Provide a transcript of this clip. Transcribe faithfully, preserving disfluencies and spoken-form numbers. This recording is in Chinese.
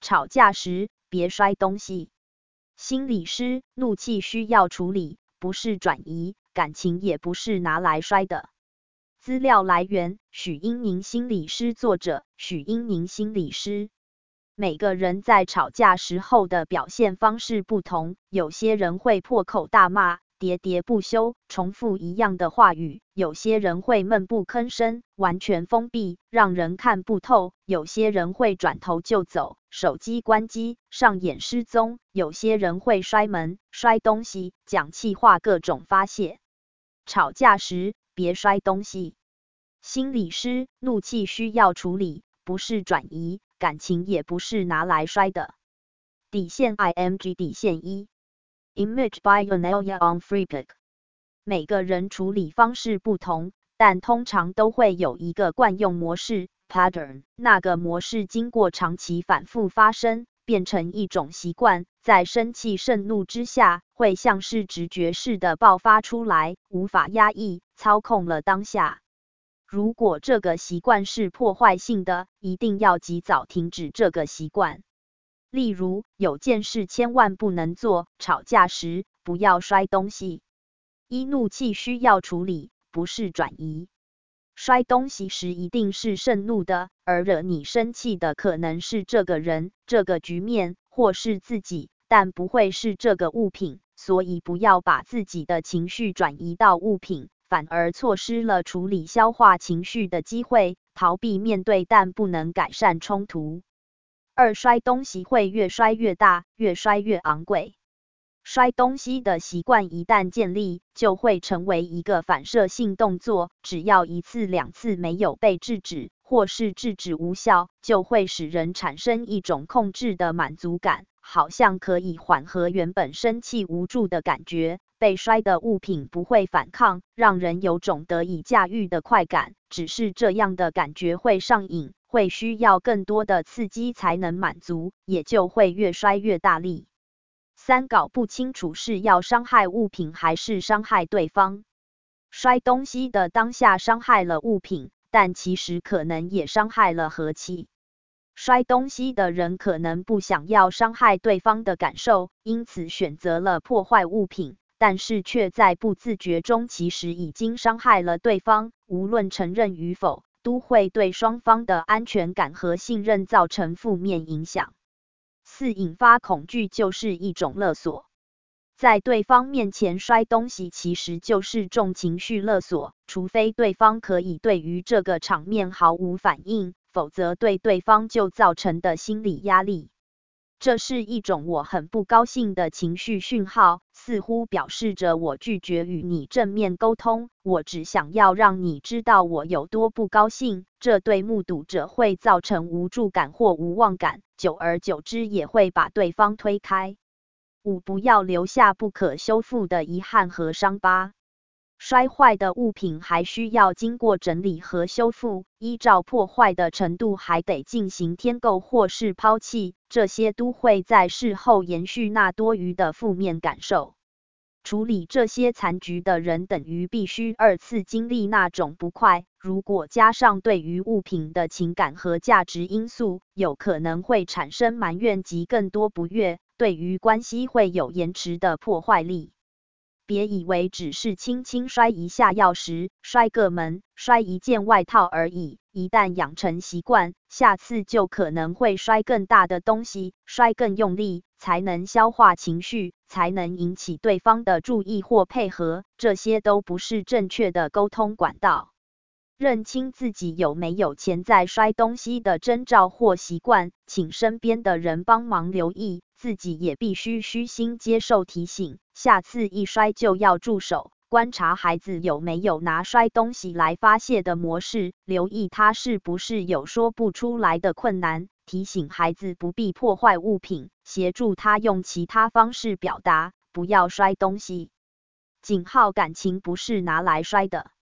吵架时别摔东西。心理师，怒气需要处理，不是转移，感情也不是拿来摔的。资料来源：许英宁心理师，作者：许英宁心理师。每个人在吵架时候的表现方式不同，有些人会破口大骂，喋喋不休，重复一样的话语；有些人会闷不吭声，完全封闭，让人看不透；有些人会转头就走，手机关机，上演失踪；有些人会摔门、摔东西，讲气话，各种发泄。吵架时别摔东西。心理师，怒气需要处理，不是转移，感情也不是拿来摔的。底线 I M G 底线一 Image by Yonelia on FreePic。 每个人处理方式不同，但通常都会有一个惯用模式 pattern， 那个模式经过长期反复发生，变成一种习惯，在生气盛怒之下，会像是直觉式的爆发出来，无法压抑，操控了当下。如果这个习惯是破坏性的，一定要及早停止这个习惯。例如，有件事千万不能做，吵架时不要摔东西。一、怒气需要处理，不是转移。摔东西时一定是盛怒的，而惹你生气的可能是这个人、这个局面，或是自己，但不会是这个物品，所以不要把自己的情绪转移到物品，反而错失了处理消化情绪的机会，逃避面对但不能改善冲突。二、摔东西会越摔越大，越摔越昂贵。摔东西的习惯一旦建立，就会成为一个反射性动作，只要一次两次没有被制止，或是制止无效，就会使人产生一种控制的满足感，好像可以缓和原本生气无助的感觉。被摔的物品不会反抗，让人有种得以驾驭的快感，只是这样的感觉会上瘾，会需要更多的刺激才能满足，也就会越摔越大力。三、搞不清楚是要伤害物品还是伤害对方。摔东西的当下伤害了物品，但其实可能也伤害了和气。摔东西的人可能不想要伤害对方的感受，因此选择了破坏物品，但是却在不自觉中其实已经伤害了对方，无论承认与否，都会对双方的安全感和信任造成负面影响。四、引发恐惧就是一种勒索。在对方面前摔东西其实就是重情绪勒索，除非对方可以对于这个场面毫无反应，否则对对方就造成的心理压力。这是一种我很不高兴的情绪讯号，似乎表示着我拒绝与你正面沟通，我只想要让你知道我有多不高兴，这对目睹者会造成无助感或无望感，久而久之也会把对方推开。五、不要留下不可修复的遗憾和伤疤。摔坏的物品还需要经过整理和修复，依照破坏的程度还得进行添购或是抛弃，这些都会在事后延续那多余的负面感受。处理这些残局的人等于必须二次经历那种不快，如果加上对于物品的情感和价值因素，有可能会产生埋怨及更多不悦，对于关系会有延迟的破坏力。别以为只是轻轻摔一下钥匙、摔个门、摔一件外套而已，一旦养成习惯，下次就可能会摔更大的东西，摔更用力，才能消化情绪，才能引起对方的注意或配合，这些都不是正确的沟通管道。认清自己有没有潜在摔东西的征兆或习惯，请身边的人帮忙留意，自己也必须虚心接受提醒，下次一摔就要住手。观察孩子有没有拿摔东西来发泄的模式，留意他是不是有说不出来的困难，提醒孩子不必破坏物品，协助他用其他方式表达，不要摔东西。井号感情不是拿来摔的。